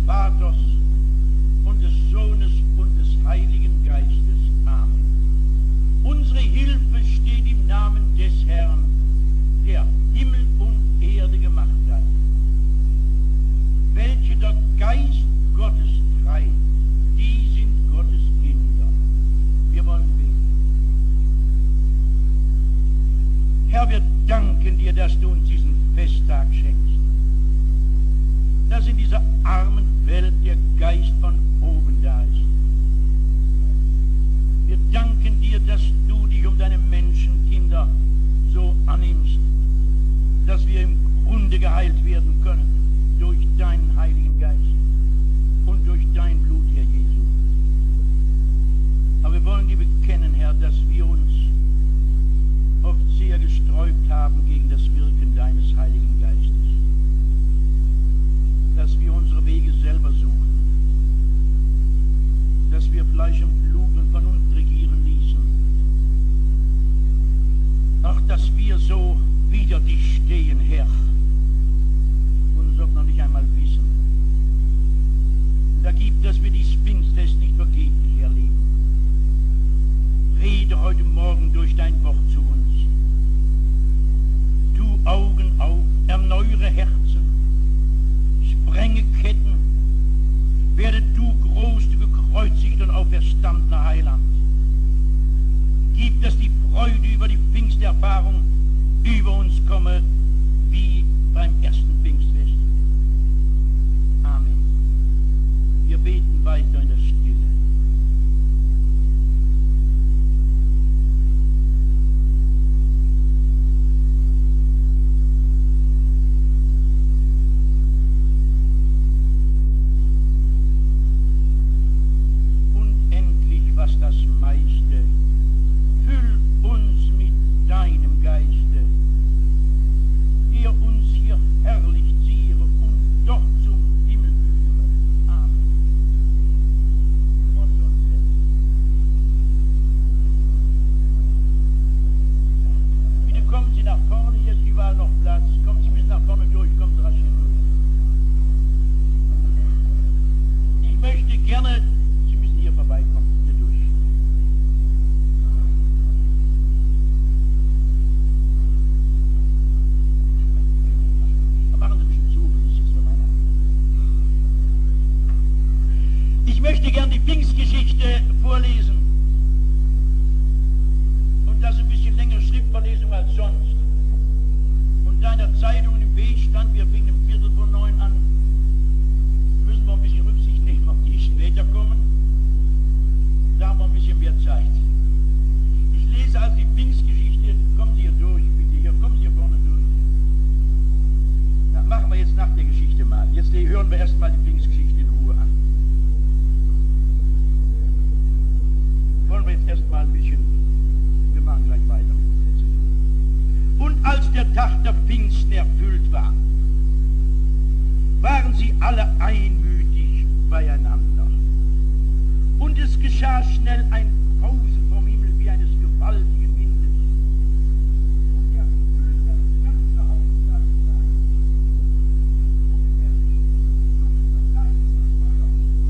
Vaters und des Sohnes und des Heiligen Geistes. Amen. Unsere Hilfe steht im Namen des Herrn, der Himmel und Erde gemacht hat, welche der Geist Gottes treibt, die sind Gottes Kinder. Wir wollen beten. Herr, wir danken dir, dass du uns diesen Festtag schenkst, dass in dieser armen Welt der Geist von oben da ist. Wir danken dir, dass du dich um deine Menschenkinder so annimmst, dass wir im Grunde geheilt werden können durch deinen Heiligen Geist und durch dein Blut, Herr Jesu. Aber wir wollen dir bekennen, Herr, dass wir uns oft sehr gesträubt haben gegen das Wirken deines Heiligen Geistes, dass wir unsere Wege selber suchen, dass wir Fleisch und Blut und Vernunft regieren ließen, auch dass wir so wider dich stehen, Herr, und es oft noch nicht einmal wissen. Da gibt, dass wir dies Pfingstfest nicht vergeblich erleben. Rede heute Morgen durch dein Wort zu uns. Tu Augen auf, erneuere Herzen, sprenge Ketten, werde du groß, du gekreuzigt und auferstandener Heiland. Gib, dass die Freude über die Pfingsterfahrung über uns komme, wie beim ersten Pfingstfest. Amen. Wir beten weiter in der Stille. Das meiste, füll uns mit deinem Geiste, der uns hier herrlich ziehe und dort zum Himmel führe. Amen. Gott uns selbst. Bitte kommen Sie nach vorne, hier ist überall noch Platz. Kommen Sie bis nach vorne durch, kommen Sie rasch hier durch. Ich möchte gerne, Sie müssen hier vorbeikommen. Ich möchte gern die Pfingstgeschichte vorlesen und das ein bisschen längere Schriftverlesung als sonst. Und da in der Zeitung im Weg stand, wir fingen um 8:45 an, müssen wir ein bisschen Rücksicht nehmen, auf die später kommen. Da haben wir ein bisschen mehr Zeit. Ich lese also die Pfingstgeschichte, kommen Sie hier durch, bitte, hier, kommen Sie hier vorne durch. Na, machen wir jetzt nach der Geschichte mal. Jetzt hören wir erstmal die Pfingstgeschichte in Ruhe an. Wollen wir jetzt erstmal ein bisschen, wir machen gleich weiter. Und als der Tag der Pfingsten erfüllt war, waren sie alle einmütig beieinander. Und es geschah schnell ein Brausen vom Himmel wie eines gewaltigen Windes. Und erfüllte das ganze Haus seines Tages. Und er suchte Geist und Feuer.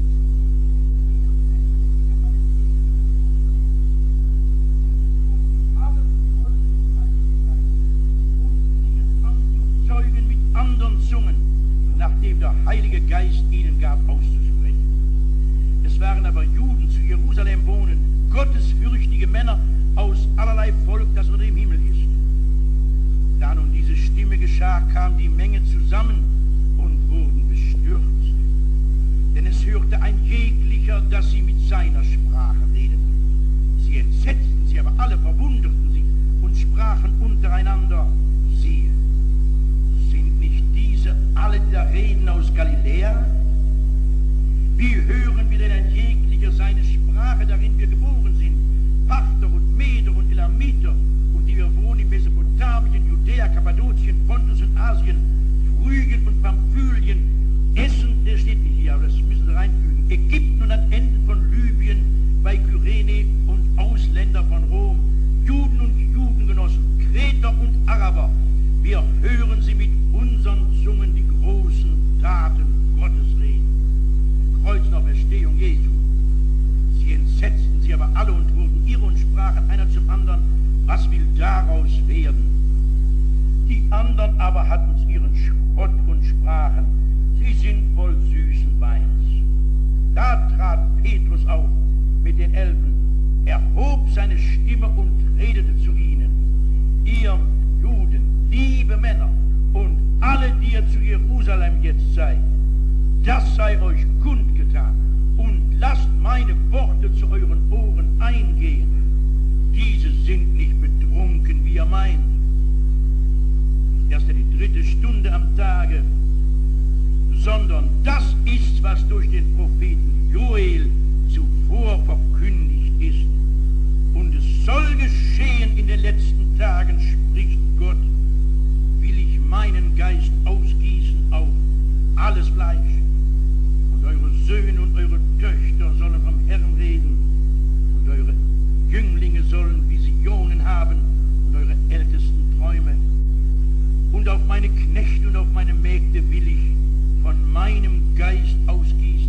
Zeugen mit anderen Zungen, nachdem der Heilige Geist ihnen gab, auszusprechen. Es waren aber Juden zu Jerusalem wohnen, gottesfürchtige Männer aus allerlei Volk, das unter dem Himmel ist. Da nun diese Stimme geschah, kam die Menge zusammen und wurden bestürzt. Denn es hörte ein jeglicher, dass sie mit seiner Sprache redeten. Sie entsetzten sich, aber alle verwunderten sich und sprachen untereinander, siehe, sind nicht diese alle, die da reden, aus Galiläa? Wie hören wir denn ein jeglicher seine Sprache, darin wir geboren sind? Parther und Meder und Elamiter und die wir wohnen in Mesopotamien, Judäa, Kappadokien, Pontus und Asien, Phrygien und Pamphylien, Essen, der steht nicht hier, aber das müssen Sie reinfügen, Ägypten und an Enden von Libyen, bei Kyrene und Ausländer von Rom, Juden und Judengenossen, Kreter und Araber, wir hören sie mit unseren Zungen die großen Taten Gottes reden. sei, das sei euch kundgetan. Und lasst meine Worte zu euren Ohren eingehen. Diese sind nicht betrunken, wie ihr meint. Erst die 3. Stunde am Tage, sondern das ist, was durch den Propheten Joel zuvor verkündigt ist. Und es soll geschehen in den letzten Tagen, spricht Gott, will ich meinen Geist ausgießen auf alles Fleisch. Und eure Söhne und eure Töchter sollen vom Herrn reden. Und eure Jünglinge sollen Visionen haben und eure Ältesten Träume. Und auf meine Knechte und auf meine Mägde will ich von meinem Geist ausgießen.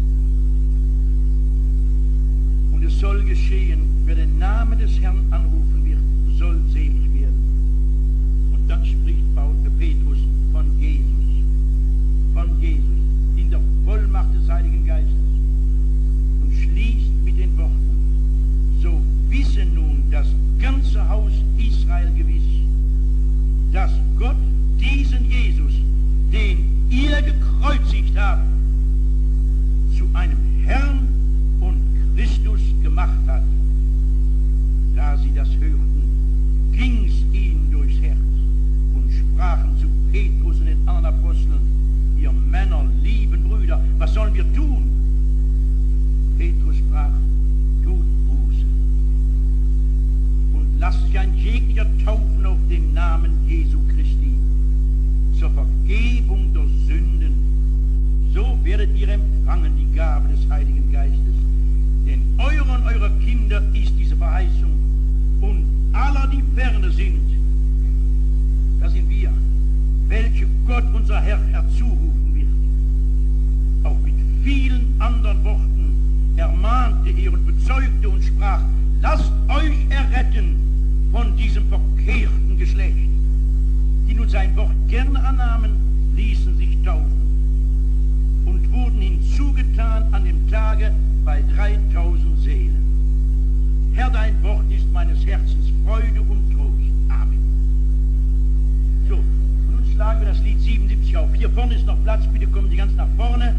Und es soll geschehen, wer den Namen des Herrn anrufen wird, soll selig werden. Und dann spricht Petrus von Jesus, in der Vollmacht des Heiligen Geistes, und schließt mit den Worten: So wisse nun das ganze Haus Israel gewiss, dass Gott diesen Jesus, den ihr gekreuzigt habt, zu einem Herrn und Christus gemacht hat. Da sie das hörten, ging's ihnen durchs Herz und sprachen zu Petrus und den anderen Aposteln: Ihr Männer, lieben Brüder, was sollen wir tun? Petrus sprach: Tut Buße und lasst sich ein jeglicher taufen auf den Namen Jesu Christi zur Vergebung der Sünden. So werdet ihr empfangen die Gabe des Heiligen Geistes. Denn eurer Kinder ist diese Verheißung, und aller, die ferne sind, das sind wir, welche Gott unser Herr herzurufen wird. Auch mit vielen anderen Worten ermahnte er und bezeugte und sprach: Lasst euch erretten von diesem verkehrten Geschlecht. Die nun sein Wort gerne annahmen, ließen sich taufen und wurden hinzugetan an dem Tage bei 3000 Seelen. Herr, dein Wort ist meines Herzens Freude und Trost. Amen. So, und nun schlagen wir das Lied 77 auf. Hier vorne ist noch Platz, bitte kommen Sie ganz nach vorne.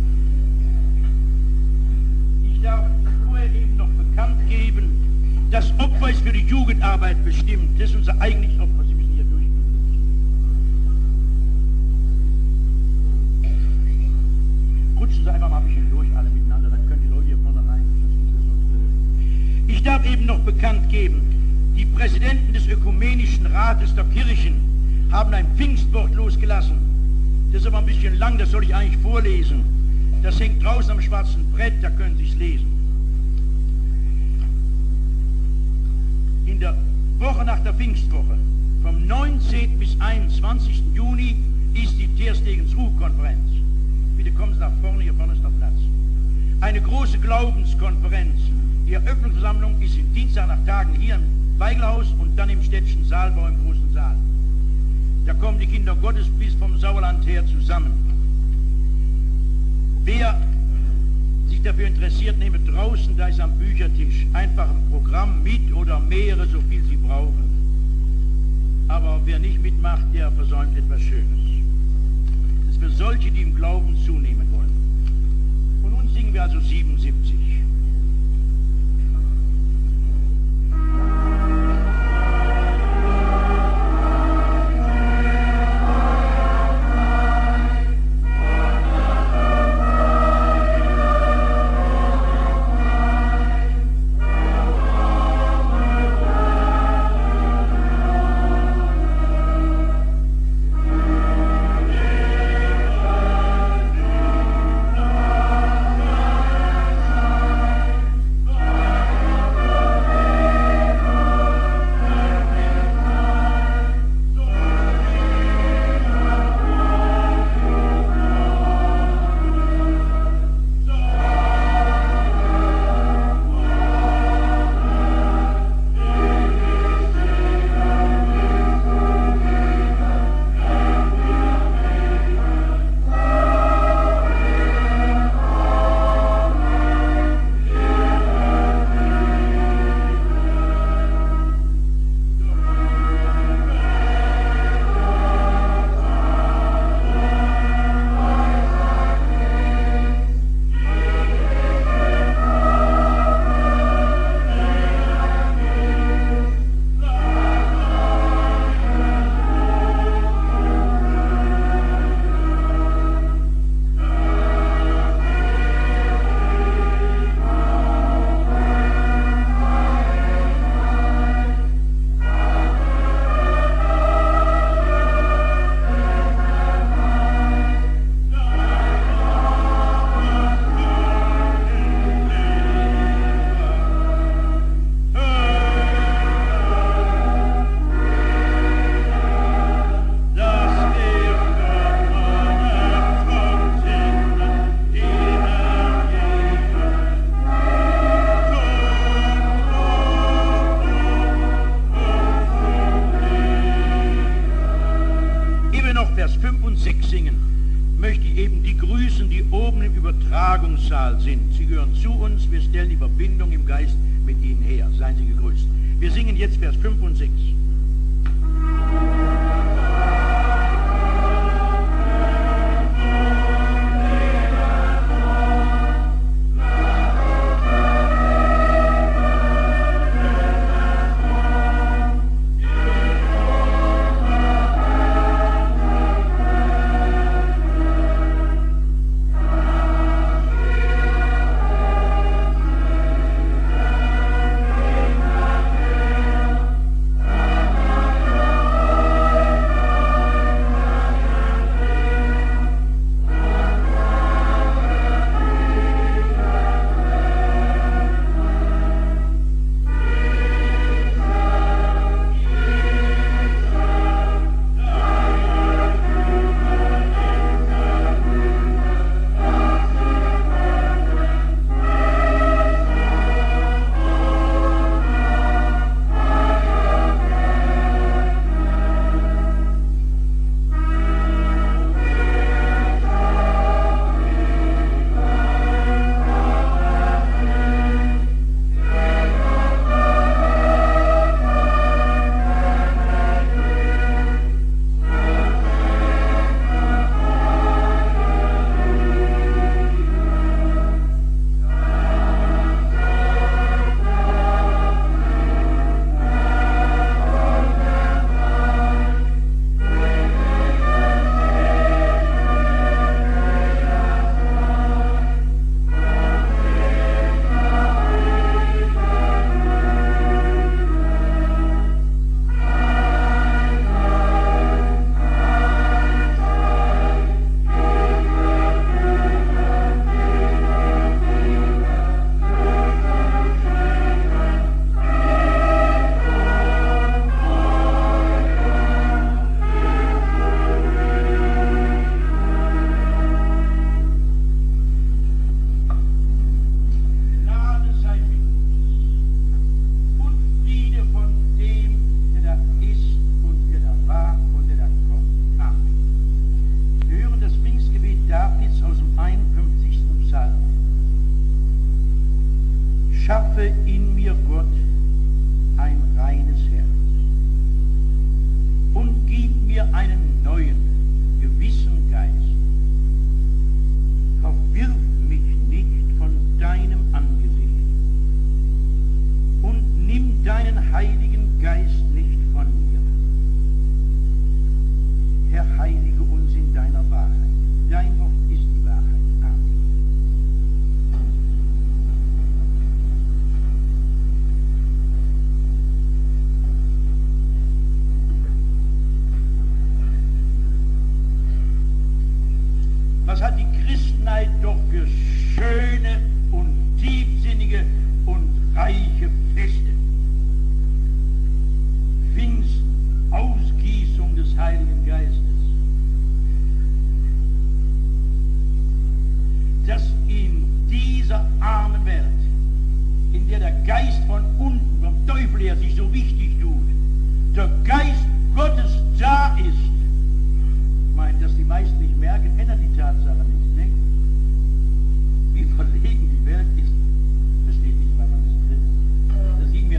Ich darf vorher eben noch bekannt geben, das Opfer ist für die Jugendarbeit bestimmt. Das ist unser eigentliches Opfer. Sie müssen hier durchgehen. Rutschen Sie einfach mal ein bisschen durch, alle miteinander, dann können die Leute hier vorne rein. Ich darf eben noch bekannt geben, die Präsidenten des Ökumenischen Rates der Kirchen haben ein Pfingstwort losgelassen. Das ist aber ein bisschen lang, das soll ich eigentlich vorlesen. Das hängt draußen am schwarzen Brett, da können Sie es lesen. In der Woche nach der Pfingstwoche, vom 19. bis 21. Juni, ist die Terstegens-Ruh-Konferenz. Bitte kommen Sie nach vorne, hier vorne ist noch Platz. Eine große Glaubenskonferenz. Die Eröffnungsversammlung ist im Dienstag nach Tagen hier im Weigelhaus und dann im Städtchen Saalbau im großen Saal. Da kommen die Kinder Gottes bis vom Sauerland her zusammen. Wer sich dafür interessiert, nehme draußen, da ist am Büchertisch, einfach ein Programm mit oder mehrere, so viel Sie brauchen. Aber wer nicht mitmacht, der versäumt etwas Schönes. Das ist für solche, die im Glauben zunehmen wollen. Und nun singen wir also 77. die grüßen, die oben im Übertragungssaal sind. Sie gehören zu uns, wir stellen die Verbindung im Geist mit ihnen her. Seien Sie gegrüßt. Wir singen jetzt Vers 5 und 6. Schaffe in mir, Gott, ein reines Herz und gib mir einen neuen, gewissen Geist. Verwirf mich nicht von deinem Angesicht und nimm deinen Heiligen Geist nicht von mir. Herr, heilige uns in deiner Wahrheit. Dein Wort ist die Wahrheit. Amen. Was hat die Christenheit doch für schöne und tiefsinnige und reiche Feste? Pfingsten, Ausgießung des Heiligen Geistes. Dass in dieser armen Welt, in der der Geist von unten, vom Teufel her sich so wichtig tut, der Geist Gottes da ist, meint, dass die meisten nicht merken, ändert die Tatsache nicht. Ne? Wie verlegen die Welt ist, versteht nicht, was es ist. Das ging mir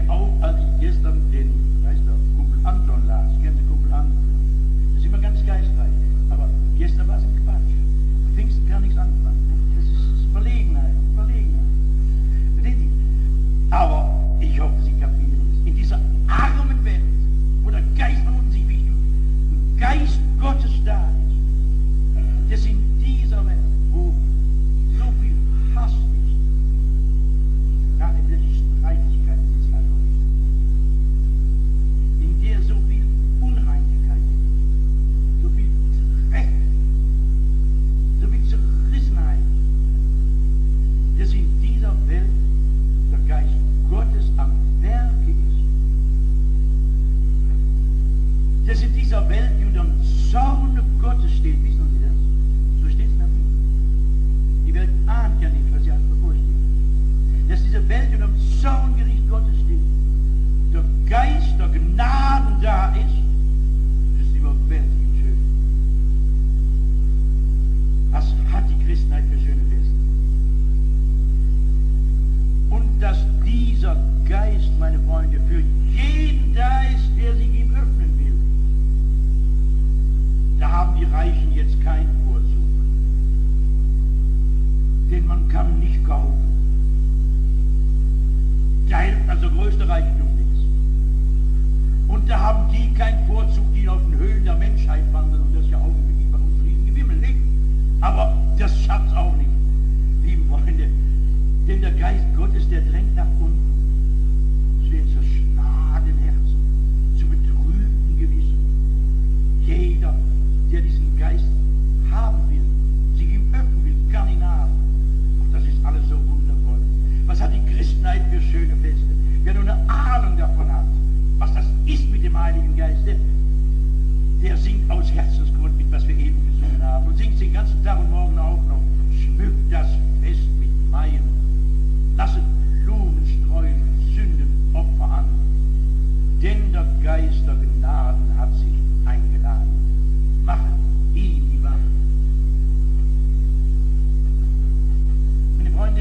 das schafft's auch nicht, lieben Freunde. Denn der Geist Gottes, der drängt nach unten, zu den zerschlagenen Herzen, zu betrübten Gewissen. Jeder, der diesen Geist haben will, sich ihm öffnen will, kann ihn haben. Ach, das ist alles so wundervoll. Was hat die Christenheit für schöne Feste? Wer nur eine Ahnung davon hat, was das ist mit dem Heiligen Geist, der singt aus Herzensgrund mit, was wir eben gesungen haben, und singt den ganzen Tag und morgen auch noch. Schmückt das Fest mit Weihen, lasset Blumen streuen, Sündenopfer an, denn der Geist der Gnaden hat sich eingeladen. Machet ihn die Wahl. Meine Freunde,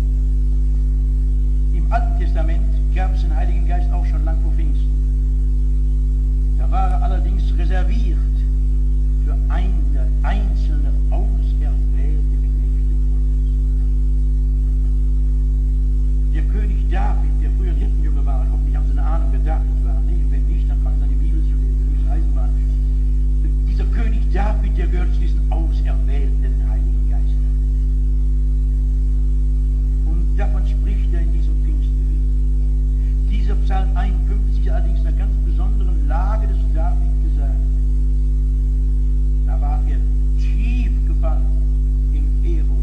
im Alten Testament gab es den Heiligen Geist auch schon lang vor Pfingsten. Da war er allerdings reserviert für einzelne auserwählte Knechte Gottes. Der König David, der früher ein Hirtenjunge war, hoffentlich haben Sie eine Ahnung, wer David war. Nee, wenn nicht, dann fangen Sie an, die Bibel zu lesen, durch Eisenbahn. Dieser König David, der gehört zu diesen Auserwählten, den Heiligen Geist. Und davon spricht er in diesem Pfingstgebet. Dieser Psalm 51 allerdings in einer ganz besonderen Lage des David gesagt. Da war er tief gefallen im Ero.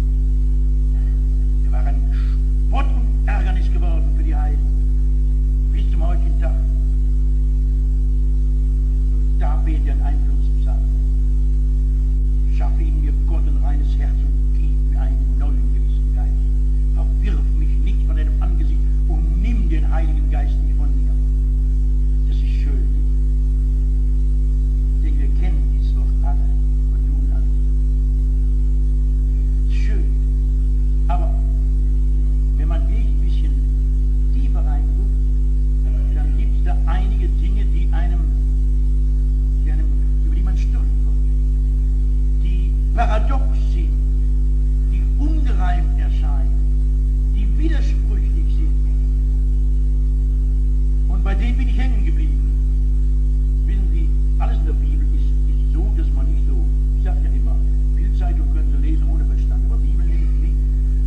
Er war ein Spott und Ärgernis geworden für die Heiden bis zum heutigen Tag. Da betet er in 51 Psalm. Schaffe in mir Gott ein reines Herz und gib mir einen neuen gewissen Geist. Verwirf mich nicht von deinem Angesicht und nimm den Heiligen Geist nicht von mir. Das ist schön. Denn wir kennen dieses Wort alle von Jugend an. Schön. Aber wenn man wirklich ein bisschen tiefer reinguckt, dann gibt es da einige Dinge, über die man stolpert, die paradox sind, die ungereimt erscheinen, die widersprüchlich sind. Und bei denen bin ich hängen geblieben. Wissen Sie, alles in der Bibel ist so, dass man nicht so, ich sage ja immer, viel Zeitung können Sie lesen ohne Verstand, aber Bibel nicht.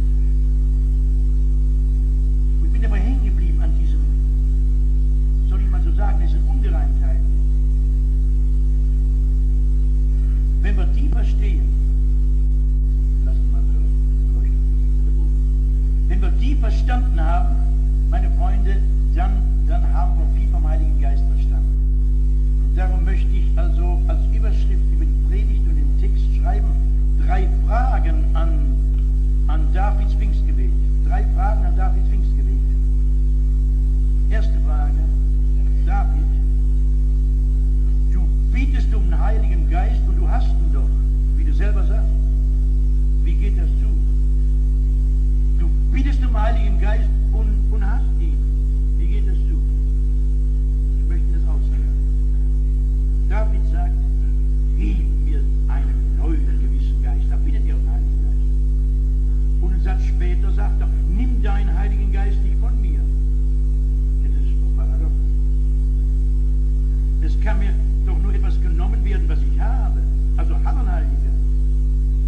Und ich bin dabei hängen geblieben an diesem, soll ich mal so sagen, diesen Ungereimtheiten. Wenn wir die verstehen, lassen wir mal so leuchten, wenn wir die verstanden haben, meine Freunde, dann haben wir viel vom Heiligen Geist verstanden. Und darum möchte ich also als Überschrift über die Predigt und den Text schreiben, 3 Fragen an Davids Pfingstgebet. 3 Fragen an Davids Pfingstgebet. Erste Frage, David, du bietest um den Heiligen Geist und du hast ihn doch, wie du selber sagst. Wie geht das zu? Du bietest um den Heiligen Geist und hast ihn. Wie geht das zu? Ich möchte das ausführen. David sagt, gib mir einen neuen gewissen Geist. Da bittet er um den Heiligen Geist. Und einen Satz später sagt er, nimm deinen Heiligen Geist nicht von mir. Das ist doch paradox. Es kann mir doch nur etwas genommen werden, was ich habe. Also haben einen Heiligen Geist.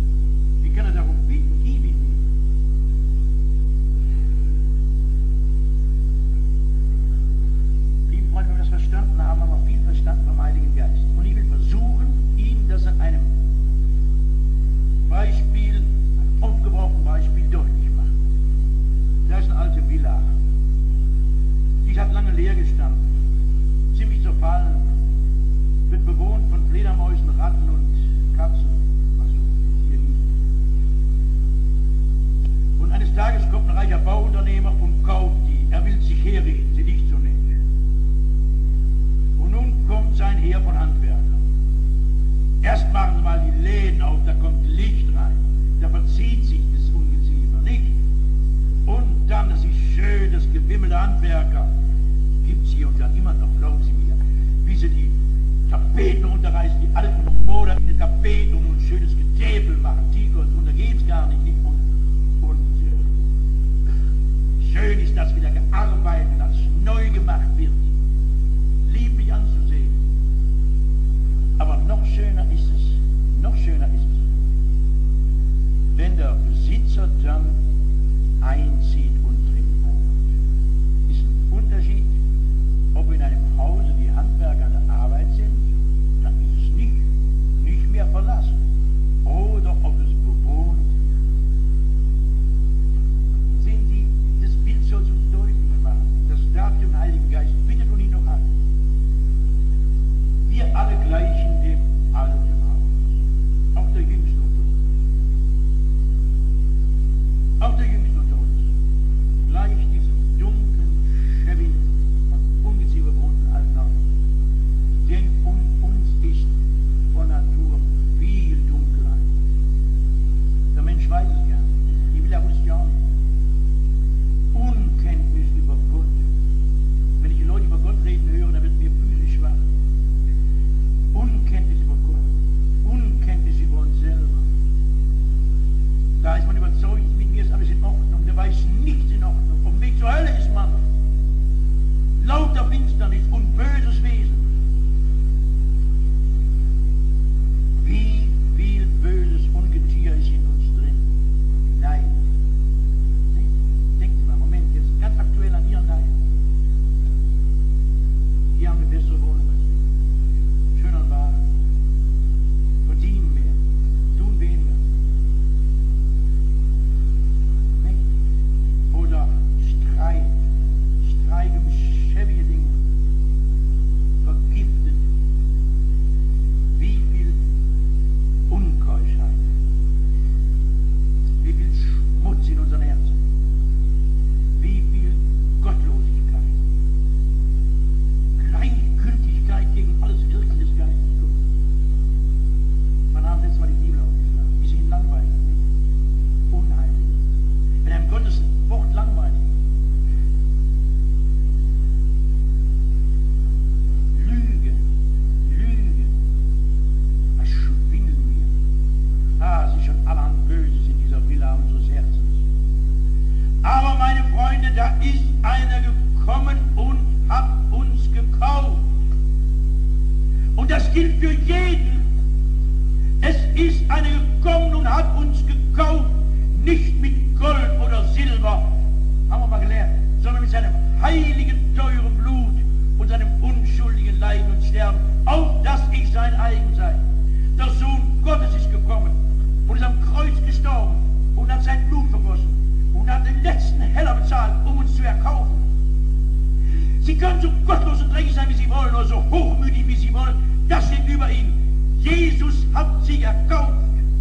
einer gekommen und hat uns gekauft. Und das gilt für jeden. Es ist einer gekommen und hat uns gekauft, nicht mit Gold oder Silber, haben wir mal gelernt, sondern mit seinem heiligen, teuren Blut und seinem unschuldigen Leiden und Sterben, auf dass ich sein eigen sei. Der Sohn Gottes ist gekommen und ist am Kreuz gestorben und hat sein Blut vergossen und hat den letzten Heller bezahlt, um uns zu erkaufen. Sie können so gottlos und dreckig sein, wie sie wollen, oder so hochmütig, wie sie wollen. Das steht über ihnen. Jesus hat sie erkauft.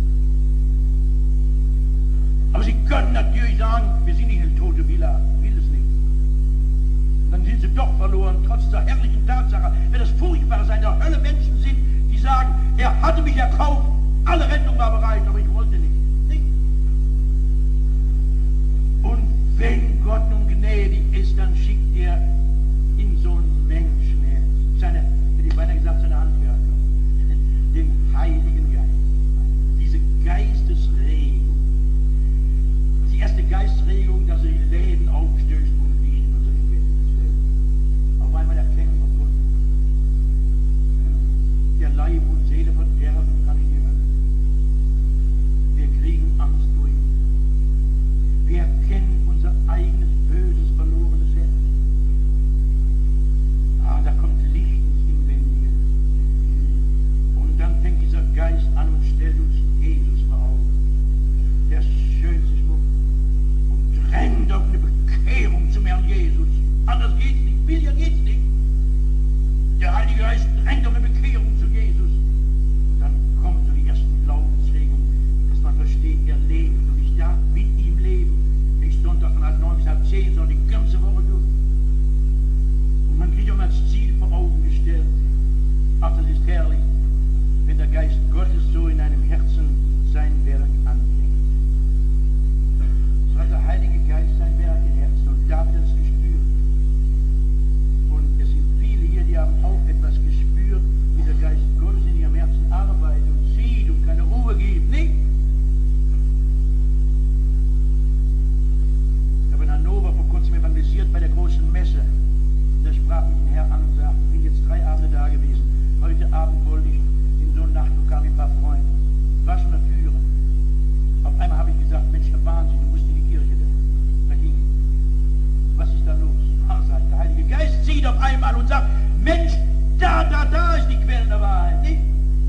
Aber sie können natürlich sagen, wir sind nicht eine tote Villa, will es nicht. Dann sind sie doch verloren, trotz der herrlichen Tatsache. Wenn das furchtbar sein, der Hölle Menschen sind, die sagen, er hatte mich erkauft, alle Rettung war bereit, aber ich wollte nicht. Nicht? Und wenn Gott nun gnädig ist, dann schickt er in so einen Menschen her, hätte ich beinahe gesagt, seine Handwerker, den Heiligen Geist, diese Geistesregung, die erste Geistregung, dass er die Läden aufstößt und nicht nur so die Wände stellt. Auf einmal erkennen wir Gott. Der Leib und Seele verderben kann ich nicht hören. Wir kriegen Angst durch. Wir erkennen unser eigenes böses, verlorenes Herz. Da kommt Licht ins Inwendige. Und dann fängt dieser Geist an und stellt uns Jesus vor Augen. Der schönste Schmuck. Und drängt auf eine Bekehrung zum Herrn Jesus. Anders geht's nicht. Billiger geht's nicht. Der Heilige Geist drängt auf eine Bekehrung zu Jesus. Und dann kommen so die ersten Glaubensregungen, dass man versteht, er lebt und ich darf mit ihm leben. Nicht Sonntag von halb 9 bis halb 10, sondern die ganze Woche durch. Und man kriegt auch mal das Ziel vor Augen gestellt. Ach, das ist herrlich, wenn der Geist Gottes so in einem Herzen sein Werk anfängt. So hat der Heilige Geist sein Werk im Herzen und David hat es gespürt. Und es sind viele hier, die haben auch etwas gespürt, wie der Geist Gottes in ihrem Herzen arbeitet und zieht und keine Ruhe gibt, nicht? Ich habe in Hannover vor kurzem evangelisiert bei der großen Messe. Da sprach mich ein Herr an und sagte, ich bin jetzt 3 Abende da gewesen. Heute Abend wollte ich in so eine Nachtlokal mit ein paar Freunden. War schon eine Führer. Auf einmal habe ich gesagt, Mensch, der Wahnsinn, du musst in die Kirche da. Da ging ich. Was ist da los? Sagt der Heilige Geist zieht auf einmal und sagt, Mensch, da ist die Quelle der Wahrheit, nicht?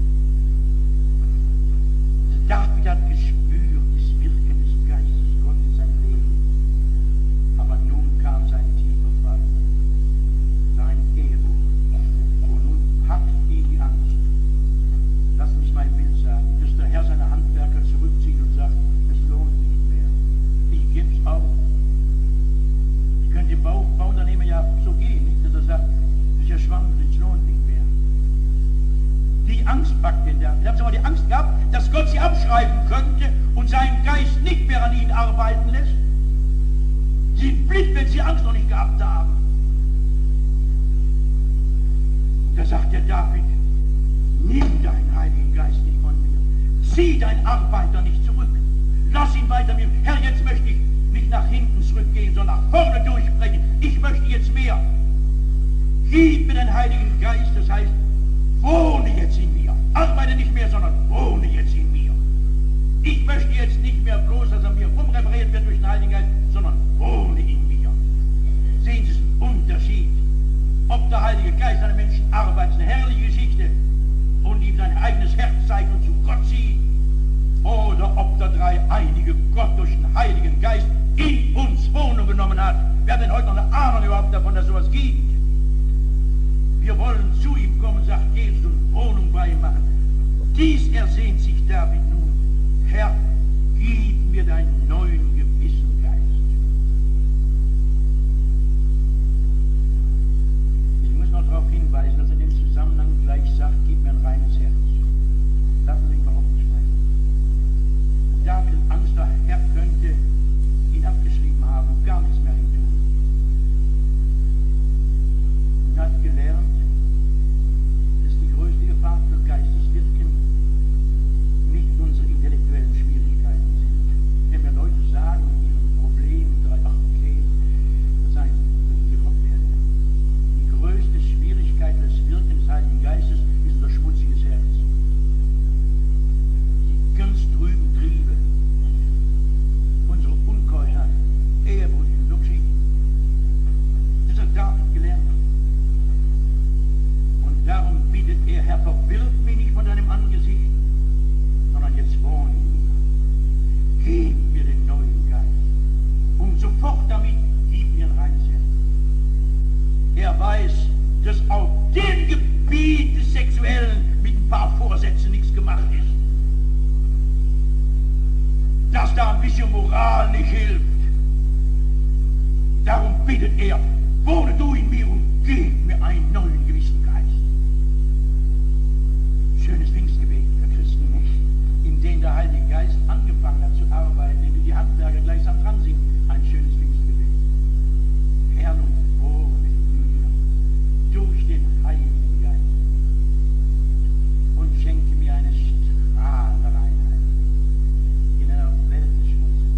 David hat gespürt, das Wirken des Geistes Gottes in seinem Leben. Aber nun kam sein tiefer Fall. Sein Ehebuch. Und nun packt ihn die Angst. Lass mich mein Bild sagen, dass der Herr seine Handwerker zurückzieht und sagt, es lohnt nicht mehr. Ich geb's auf. Ich könnte dem Bauunternehmer ja so gehen, nicht? Dass er sagt, das ist ja schwammig, es lohnt nicht mehr. Die Angst packt den da. Sie haben sogar die Angst gehabt, dass Gott sie abschreiben könnte und seinen Geist nicht mehr an ihnen arbeiten lässt. Sie sind blind, wenn sie Angst noch nicht gehabt haben. Da sagt der David, nimm deinen Heiligen Geist nicht von mir. Zieh deinen Arbeiter nicht zurück. Lass ihn weiter mir. Herr, jetzt möchte ich nicht nach hinten zurückgehen, sondern nach vorne durchbrechen. Ich möchte jetzt mehr. Gib mir den Heiligen Geist, das heißt, wohne jetzt in mir. Arbeite nicht mehr, sondern wohne jetzt in mir. Ich möchte jetzt nicht mehr bloß, dass er mir rumrepariert wird durch den Heiligen Geist, sondern wohne in mir. Sehen Sie den Unterschied? Ob der Heilige Geist einem Menschen arbeitet, ist eine herrliche Geschichte und ihm sein eigenes Herz zeigt und zu Gott zieht, oder ob der dreieinige Gott durch den Heiligen Geist in uns Wohnung genommen hat. Wer hat denn heute noch eine Ahnung überhaupt davon, dass sowas gibt? Wir wollen zu ihm kommen, sagt Jesus, und Wohnung bei ihm machen. Dies ersehnt sich David nun. Herr, gib mir deinen neuen Gewissengeist. Ich muss noch darauf hinweisen, dass er in dem Zusammenhang gleich sagt, gib mir ein reines Herz. Lassen Sie mich überhaupt nicht sprechen. David hat Angst, der Herr könnte ihn abgeschrieben haben und gar nichts mehr hin tun. Und er hat gelernt, dass die größte Gefahr für Geisteswirken nicht unsere intellektuellen Schwierigkeiten dass da ein bisschen Moral nicht hilft. Darum bittet er, wohne du in mir und gib mir einen neuen gewissen Geist. Schönes Pfingstgebet für Christen, nicht? In dem der Heilige Geist angefangen hat zu arbeiten, in dem die Handwerker gleichsam dran sind. Ein schönes Pfingstgebet. Herr, nun wohne in mir durch den Heiligen Geist und schenke mir eine strahlende Reinheit in einer Welt des Schmutzes.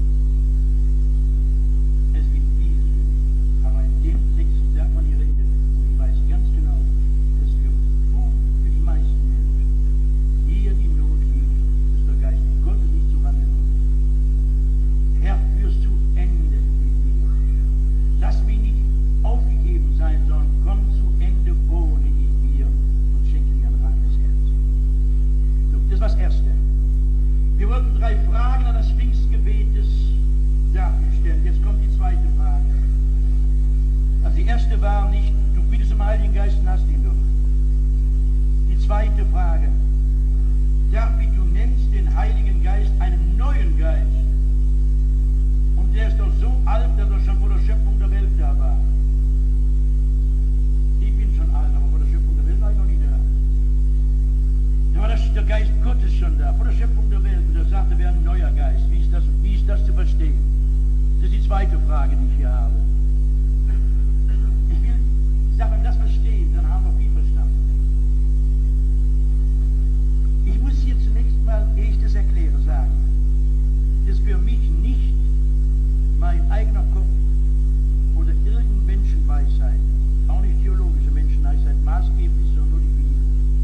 Es gibt viele Sünde, aber in dem Text sagt man die Rede und ich weiß ganz genau, dass für die meisten Menschen hier die Not liegt, dass der Geist Gottes nicht zu wandeln wird. Herr, führst zu Ende mit mir. Lass mich nicht aufgegeben sein, sondern komm zu Ende, wohne in mir und schenke mir ein reines Herz. So, das war das Erste. Wir wollten 3 Fragen an das Pfingstgebetes darstellen. Jetzt kommt die zweite Frage. Also die erste war nicht, du bittest um Heiligen Geist und hast ihn doch. Die zweite Frage. David, du nennst den Heiligen Geist einen neuen Geist. Und der ist doch so alt, dass er schon vor der Schöpfung der Welt da war. Ich bin schon alt, aber vor der Schöpfung der Welt war ich noch nie da. Da war der Geist Gottes schon da, vor der Schöpfung der Welt. Und er sagte, wäre ein neuer Geist. Wie ist das zu verstehen? Das ist die zweite Frage, die ich hier habe. Ich sage, wenn wir das verstehen, dann haben wir viel verstanden. Ich muss hier zunächst mal, ehe ich das erkläre, sagen, dass für mich nicht mein eigener Kopf oder irgendeine Menschenweisheit, auch nicht theologische Menschenweisheit, maßgeblich ist, sondern nur die Bibel.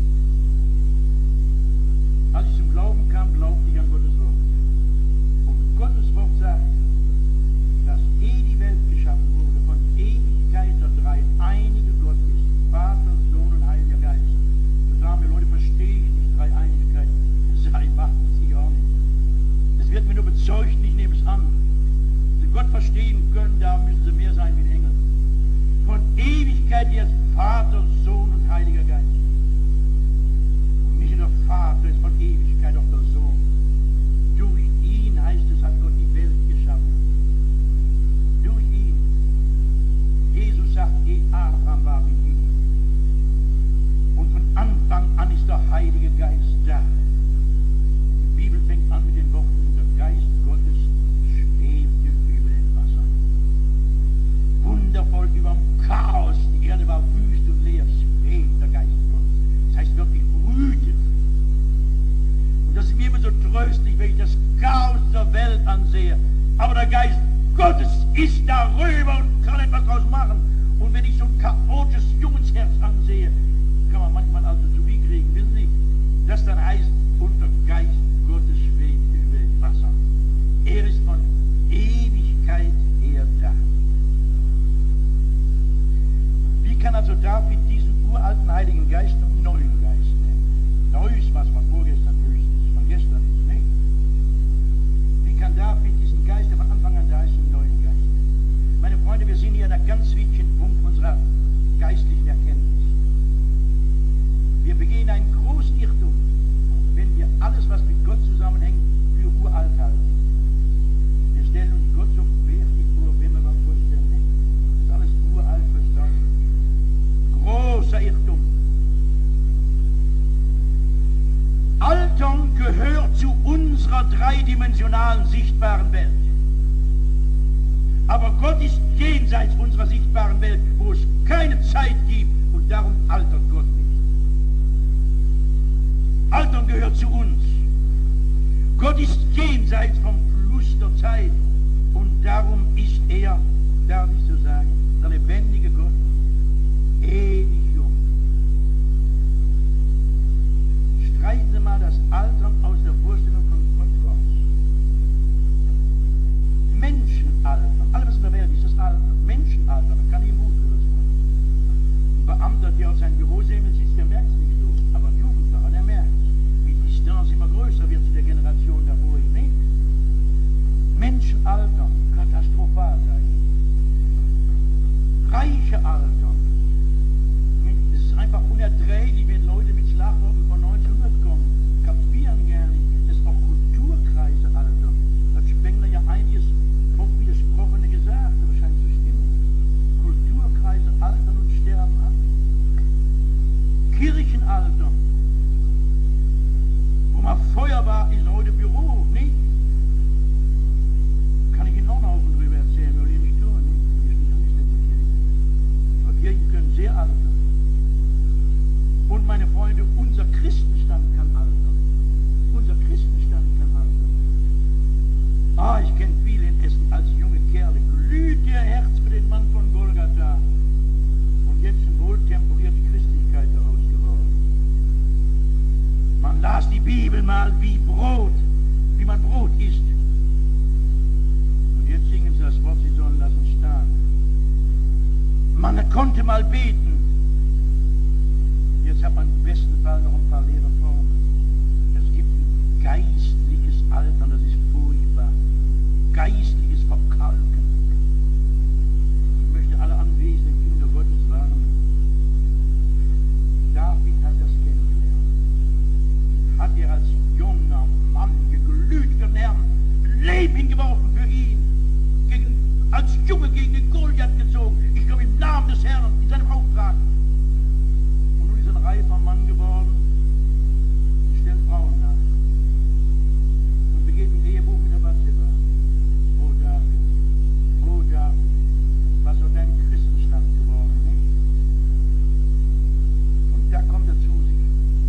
Als ich zum Glauben kam, glaubte ich an Gottes Wort. Und Gottes Wort sagt, dass die Welt geschaffen wurde, von Ewigkeit der dreieinige Gott ist, Vater, Sohn und Heiliger Geist. Da sagen wir, Leute, verstehe ich nicht Dreieinigkeit. Das sage ich, macht es ich auch nicht. Das wird mir nur bezeugt, ich nehme es an. Sie Gott verstehen können, da müssen sie mehr sein wie ein Engel. Von Ewigkeit jetzt Vater, Sohn und Heiliger Geist. Und nicht nur der Vater ist von Ewigkeit auch der Sohn. Durch ihn, heißt es, hat Gott die Welt geschaffen. Durch ihn. Jesus sagt, Abraham war wie ich. Und von Anfang an ist der Heilige Geist da. Die Bibel fängt an mit den Worten, der Geist Gottes schwebte über den Wassern. Wundervoll über dem Chaos, die Erde war wüst und leer, schwebt der Geist Gottes. Das heißt wirklich brütet. Und das ist mir immer so tröstlich, wenn ich das Chaos der Welt ansehe. Aber der Geist Gottes ist darüber und kann etwas draus machen. Und wenn ich so ein chaotisches Jungsherz ansehe, kann man manchmal also zu wie kriegen, wissen Sie? Das dann heißt, und der Geist Gottes schwebt über dem Wasser. Er ist von Ewigkeit her da. Wie kann also David diesen uralten Heiligen Geist einen neuen Geist nennen? Neu ist was von vorgestern höchstens, von gestern ist nicht. Wie kann David diesen Geist, der von Anfang an da ist, einen neuen Geist nennen? Meine Freunde, wir sind hier an einem ganz wichtigen Punkt unserer geistlichen Erkenntnis. Wir begehen einen großen Irrtum, wenn wir alles, was mit Gott zusammenhängt, für uralt halten. Wir stellen uns Gott so wertig vor, wenn wir mal vorstellen, nicht? Das ist alles uralt verstanden. Großer Irrtum. Altern gehört zu unserer dreidimensionalen sichtbaren Welt. Aber Gott ist jenseits unserer sichtbaren Welt, wo es keine Zeit gibt und darum altert Gott nicht. Altern gehört zu uns. Gott ist jenseits vom Fluss der Zeit und darum ist er, darf ich so sagen, der lebendige Gott, ewig jung. Streichen Sie mal das Altern aus der Vorstellung von Gott raus. Menschenalter, alles was in der Welt ist, das Alter. Menschenalter, da kann ich im Buch drüber sagen. Ein Beamter, der auf seinem Bürosemmel sitzt, der merkt es nicht so. Aber ein Jugendlicher, der merkt es. Wie die Distanz immer größer wird zu der Generation davor, nicht? Menschenalter, katastrophal, sage ich. Reiche Alter. Es ist einfach unerträglich, wenn Leute mit Schlagworten von 1900 kommen. Kapieren gar nicht, dass auch Kultur mal beten. Jetzt hat man im besten Fall noch ein paar leere Formen. Es gibt ein geistliches Altern, das ist furchtbar. Geistliches Verkalken. Ich möchte alle anwesenden Kinder Gottes warnen. David hat das kennengelernt. Hat er als junger Mann geglüht für den Herrn, Leben hingeworfen für ihn, als Junge gegen den Goliath gezogen. Ich komme im Namen des Herrn in seinem Auftrag. Und nun ist er ein reifer Mann geworden, stellt Frauen nach und begeht ein Ehebuch mit der Bathseba. Oh David, was soll dein Christenstand geworden, nicht? Und da kommt er zu sich.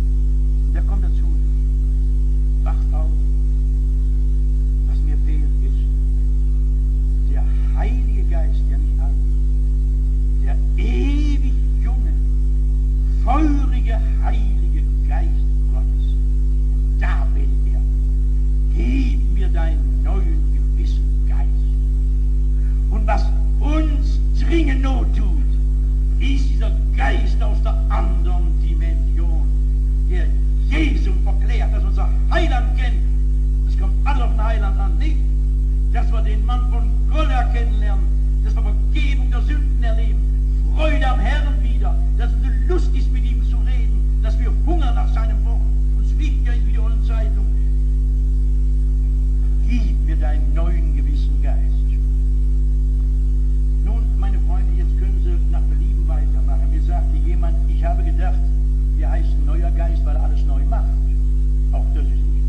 Wacht auf. Was mir fehlt ist der Heilige Geist, der nicht alt ist, der ewig junge, feurige, heilige Geist Gottes. Und da betet er, gib mir deinen neuen gewissen Geist. Und was uns dringend Not tut, ist dieser Geist aus der anderen Dimension, der Jesum verklärt, dass unser Heiland kennt. Es kommt alles auf den Heiland an, nicht? Dass wir den Mann von Golgatha kennenlernen, dass wir Vergebung der Sünden erleben, Freude am Herrn wieder, dass es eine Lust ist, mit ihm zu reden, dass wir hungern nach seinem Wort. Uns liegt ja in wiederholten Zeitung. Gib mir deinen neuen gewissen Geist. Nun, meine Freunde, jetzt können Sie nach Belieben weitermachen. Mir sagte jemand, ich habe gedacht, der heißt neuer Geist, weil er alles neu macht. Auch das ist nicht.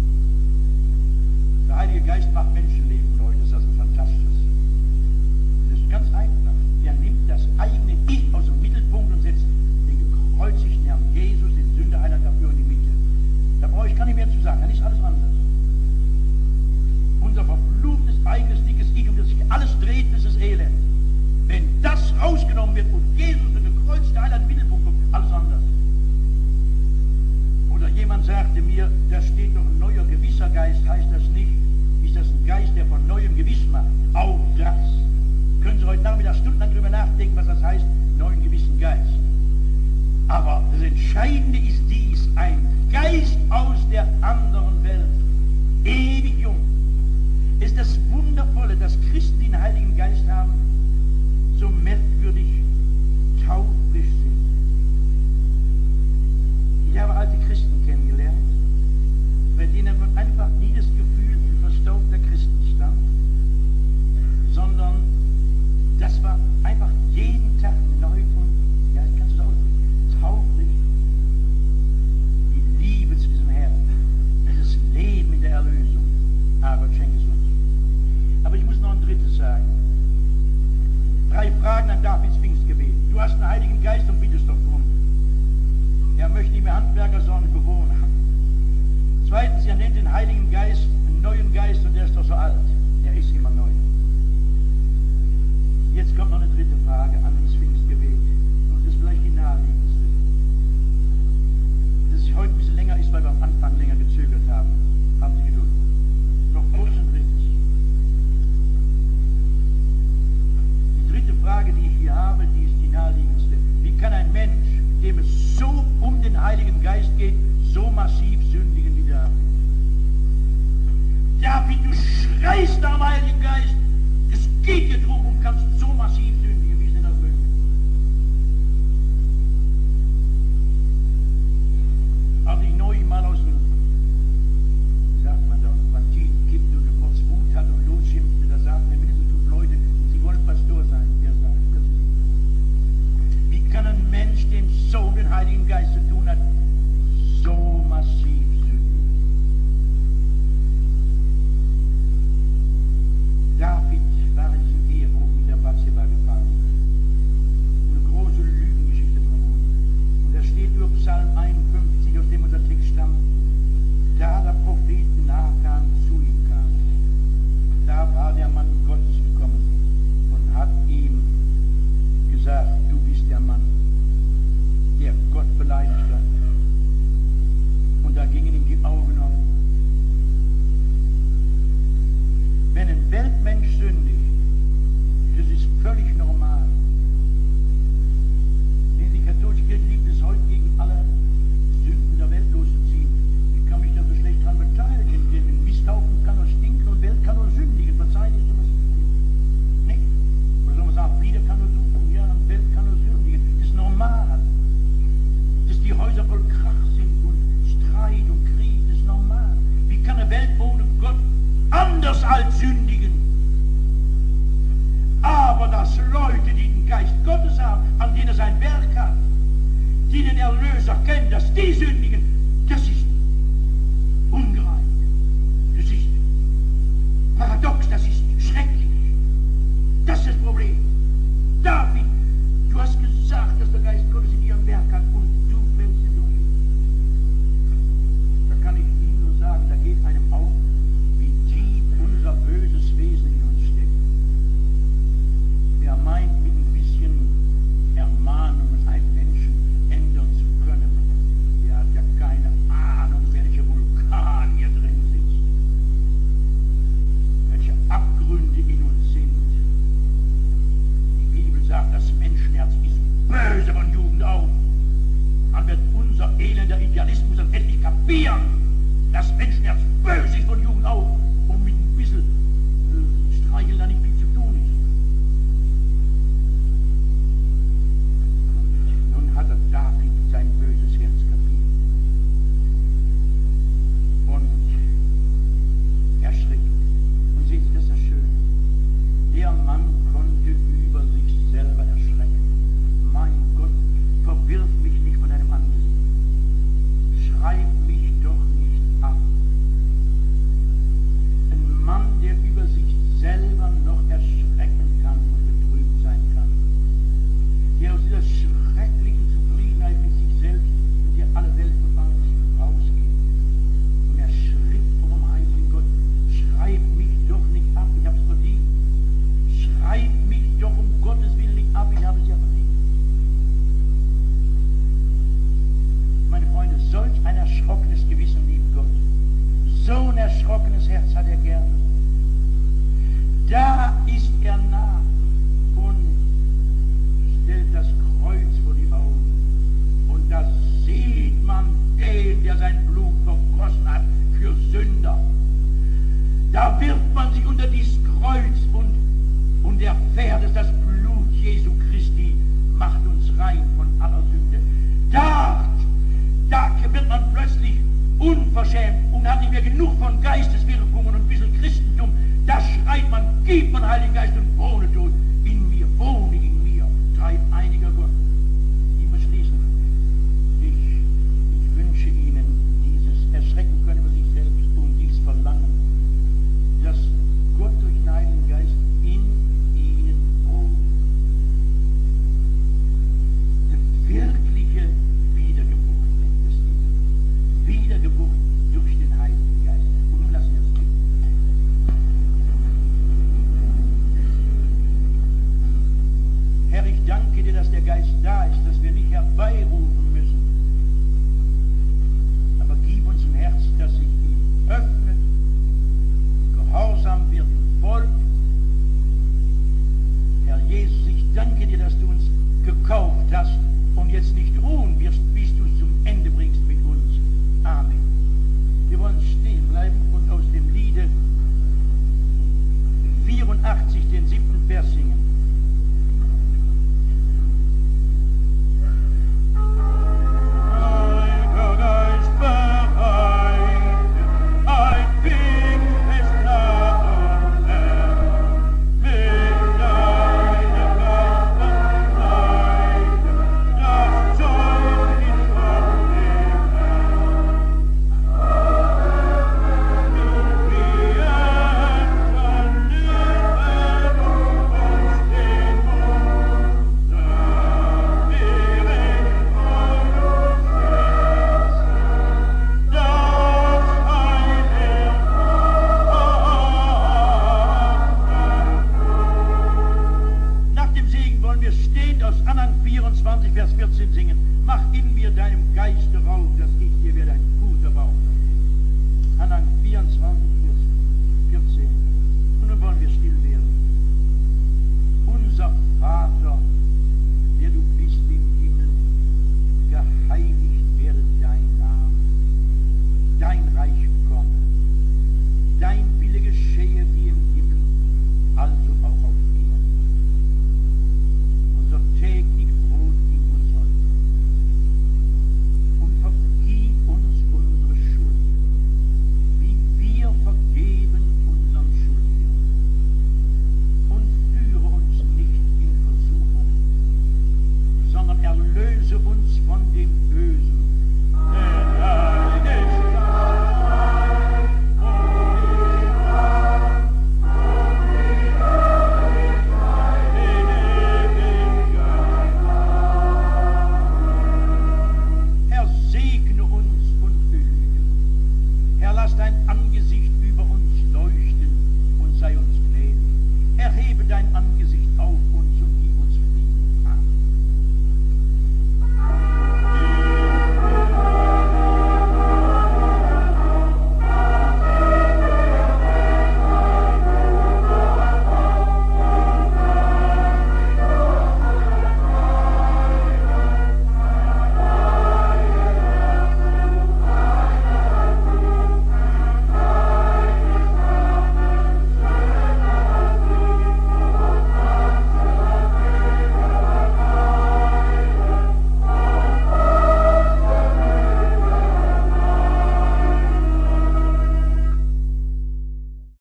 Der Heilige Geist macht Menschenleben neu, das ist also fantastisch. Das ist ganz einfach. Er nimmt das eigene Ich aus dem Mittelpunkt und setzt den gekreuzigten Herrn Jesus, den Sünderheiland, dafür in die Mitte. Da brauche ich gar nicht mehr zu sagen, dann ist alles anders. Unser verfluchtes, eigenes, dickes Ich, um das sich alles dreht, das ist Elend. Wenn das rausgenommen wird und Jesus, der gekreuzte Heiland, im Mittelpunkt kommt, alles anders. Oder jemand sagte mir, da steht doch ein neuer gewisser Geist, heißt das nicht, ist das ein Geist, der von neuem Gewissen macht? Auch das. Können Sie heute Nachmittag stundenlang drüber nachdenken, was das heißt, neuen gewissen Geist. Aber das Entscheidende ist dies, ein Geist aus der anderen Welt, ewig jung. Es ist das Wundervolle, dass Christen, die den Heiligen Geist haben, so merkwürdig taufrisch sind. Ich habe alte Christen kennengelernt, bei denen man einfach nie das Gefühl ein verstaubter Christenstand, sondern das war einfach jeden Tag neu und, ja, ich kann es ausdrücken, taufrisch. Die Liebe zu diesem Herrn, dieses Leben in der Erlösung. Aber schenke es uns. Aber ich muss noch ein drittes sagen. 3 Fragen an Davids Pfingstgebet. Du hast einen Heiligen Geist und bittest doch drum. Er möchte nicht mehr Handwerker, sondern Bewohner. Zweitens, er nennt den Heiligen Geist einen neuen Geist und der ist doch so alt. Er ist immer neu. Jetzt kommt noch eine dritte Frage an das Pfingstgebet. Und das ist vielleicht die naheliegendste. Dass es heute ein bisschen länger ist, weil wir am Anfang länger gezögert haben. Haben Sie Geduld. Noch kurz ein drittes. Die dritte Frage, die ich hier habe, die ist die naheliegendste. Wie kann ein Mensch, dem es so um den Heiligen Geist geht, so massiv sündigen wie David? David, du schreist nach dem Heiligen Geist. Es geht dir drum und kannst so massiv sündigen, wie es denn das möglich? Als ich neulich mal aus dem, wie sagt man da, aus dem Bantinen kippte und kurz Wut hat und losschimpfte, da sagten mir mindestens 5 Leute, sie wollen Pastor sein. Der sagt, das ist. Wie kann ein Mensch, dem so um den Heiligen Geist zu tun hat, so massiv sündigen? David war in diesem Ehebruch mit der Bathseba gefallen. Eine große Lügengeschichte drumherum. Und da steht über Psalm 51, aus dem unser Text stammt, da der Prophet Nathan zu ihm kam, da war der Mann Gottes gekommen und hat ihm gesagt, du bist der Mann, der Gott beleidigt hat. Und da gingen ihm die Augen auf. Wenn ein Weltmensch sündigt, das ist völlig normal. als sündigen. Aber dass Leute, die den Geist Gottes haben, an denen er sein Werk hat, die den Erlöser kennen, dass die sündigen, das ist ungerecht. Das ist paradox, das ist schrecklich. Das ist das Problem. David, du hast gesagt, dass der Geist Gottes in ihrem Werk hat und du fällst ihn durch. Da kann ich Ihnen nur sagen, da geht einem auf, wie tief unser böses Wesen in uns steckt. Wer meint, mit ein bisschen Ermahnung einen Menschen ändern zu können, der hat ja keine Ahnung, welcher Vulkan hier drin sitzt. Welche Abgründe in uns sind. Die Bibel sagt, das Menschenherz ist böse von Jugend auf. Dann wird unser elender Idealismus dann endlich kapieren, dass Menschenherz böse ist von Jugend auf und mit ein bisschen Streicheln da nicht viel zu tun ist. Und nun hat er David sein böses Herz kapiert. Und erschrickt. Und seht, das ist das Schöne. Der Mann konnte über sich selber erschrecken. Mein Gott, verwirf mich nicht von deinem Angesicht. Schreib mich doch nicht ab. Ein Mann, der über sich selber noch erschrecken kann und betrübt sein kann. Der aus dieser schrecklichen Zufriedenheit mit sich selbst, in der alle Welt und alles rausgeht. Und er schritt vor dem heiligen Gott, schreib mich doch nicht ab, ich hab's verdient. Schreib mich doch um Gottes Willen nicht ab, ich habe es ja verdient. Meine Freunde, solch ein erschrockenes Gewissen liebt Gott. So ein erschrockenes Herz hat er gerne. Da ist er nah und stellt das Kreuz vor die Augen. Und da sieht man den, der sein Blut vergossen hat für Sünder. Da wirft man sich unter dieses Kreuz und erfährt, dass das Blut Jesu Christi macht uns rein von aller Sünde. Da wird man plötzlich unverschämt und hat nicht mehr genug von Geisteswirkungen und ein bisschen Christentum. Da schreit man, gib man Heiligen Geist und